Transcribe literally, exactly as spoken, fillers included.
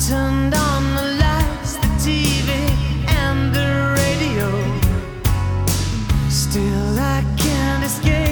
turned on the lights, the T V, and the radio. Still I can't escape